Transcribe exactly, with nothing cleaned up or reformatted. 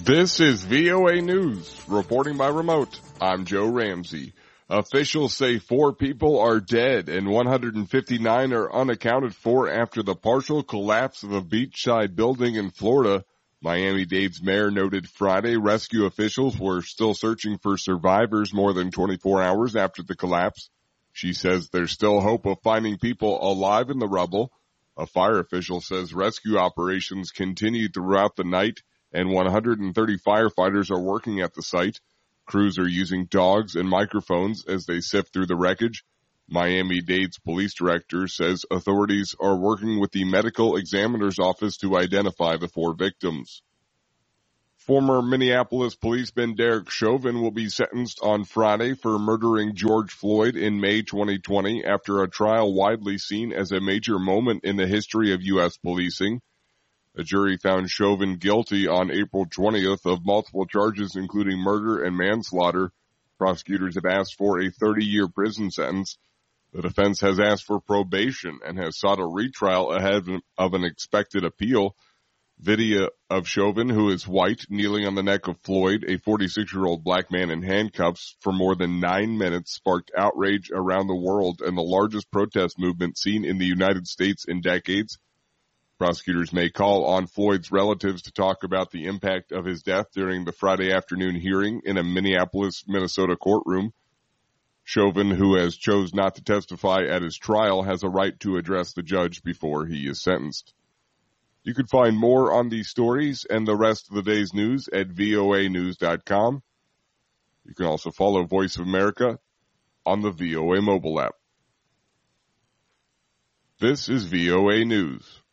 This is V O A News, reporting by remote. I'm Joe Ramsey. Officials say four people are dead and one hundred fifty-nine are unaccounted for after the partial collapse of a beachside building in Florida. Miami-Dade's mayor noted Friday rescue officials were still searching for survivors more than twenty-four hours after the collapse. She says there's still hope of finding people alive in the rubble. A fire official says rescue operations continued throughout the night and one hundred thirty firefighters are working at the site. Crews are using dogs and microphones as they sift through the wreckage. Miami-Dade's police director says authorities are working with the medical examiner's office to identify the four victims. Former Minneapolis policeman Derek Chauvin will be sentenced on Friday for murdering George Floyd in May twenty twenty after a trial widely seen as a major moment in the history of U S policing. A jury found Chauvin guilty on April twentieth of multiple charges including murder and manslaughter. Prosecutors have asked for a thirty-year prison sentence. The defense has asked for probation and has sought a retrial ahead of an expected appeal. Video of Chauvin, who is white, kneeling on the neck of Floyd, a forty-six-year-old black man in handcuffs, for more than nine minutes sparked outrage around the world and the largest protest movement seen in the United States in decades. Prosecutors may call on Floyd's relatives to talk about the impact of his death during the Friday afternoon hearing in a Minneapolis, Minnesota courtroom. Chauvin, who has chose not to testify at his trial, has a right to address the judge before he is sentenced. You can find more on these stories and the rest of the day's news at V O A news dot com. You can also follow Voice of America on the V O A mobile app. This is V O A News.